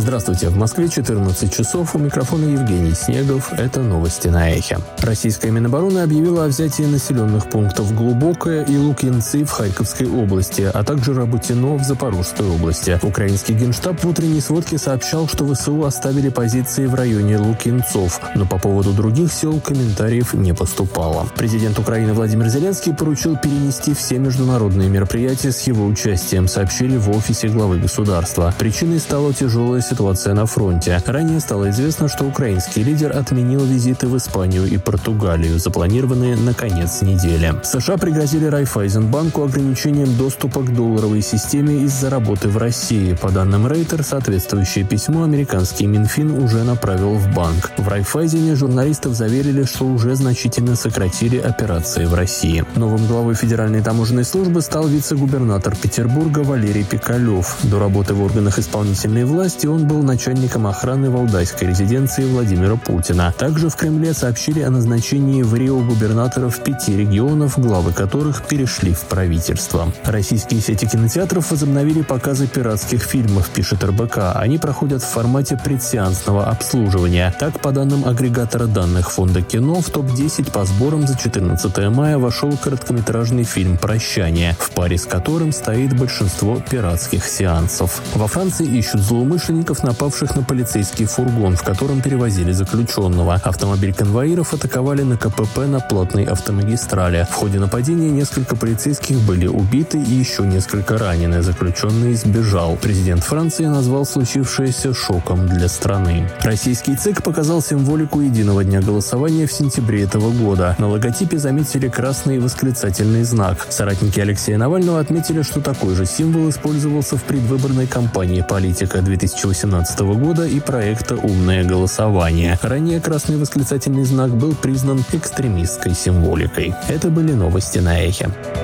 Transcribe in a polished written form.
Здравствуйте, в Москве 14 часов, у микрофона Евгений Снегов, это новости на Эхе. Российская Минобороны объявила о взятии населенных пунктов Глубокое и Лукьянцы в Харьковской области, а также Работино в Запорожской области. Украинский генштаб в утренней сводке сообщал, что ВСУ оставили позиции в районе Лукьянцов, но по поводу других сел комментариев не поступало. Президент Украины Владимир Зеленский поручил перенести все международные мероприятия с его участием, сообщили в офисе главы государства. Причиной стала тяжелая ситуация на фронте. Ранее стало известно, что украинский лидер отменил визиты в Испанию и Португалию, запланированные на конец недели. США пригрозили Райффайзенбанку ограничением доступа к долларовой системе из-за работы в России. По данным Рейтер, соответствующее письмо американский Минфин уже направил в банк. В Райффайзене журналистов заверили, что уже значительно сократили операции в России. Новым главой Федеральной таможенной службы стал вице-губернатор Петербурга Валерий Пикалев. До работы в органах исполнительной власти он был начальником охраны валдайской резиденции Владимира Путина. Также в Кремле сообщили о назначении в Рио губернаторов 5 регионов, главы которых перешли в правительство. Российские сети кинотеатров возобновили показы пиратских фильмов, пишет РБК. Они проходят в формате предсеансного обслуживания. Так, по данным агрегатора данных Фонда кино, в топ-10 по сборам за 14 мая вошел короткометражный фильм «Прощание», в паре с которым стоит большинство пиратских сеансов. Во Франции ищут злоумышленников, напавших на полицейский фургон, в котором перевозили заключенного. Автомобиль конвоиров атаковали на КПП на платной автомагистрали. В ходе нападения несколько полицейских были убиты и еще несколько ранены. Заключенный сбежал. Президент Франции назвал случившееся шоком для страны. Российский ЦИК показал символику единого дня голосования в сентябре этого года. На логотипе заметили красный восклицательный знак. Соратники Алексея Навального отметили, что такой же символ использовался в предвыборной кампании политика 2018 года и проекта «Умное голосование». Ранее красный восклицательный знак был признан экстремистской символикой. Это были новости на Эхе.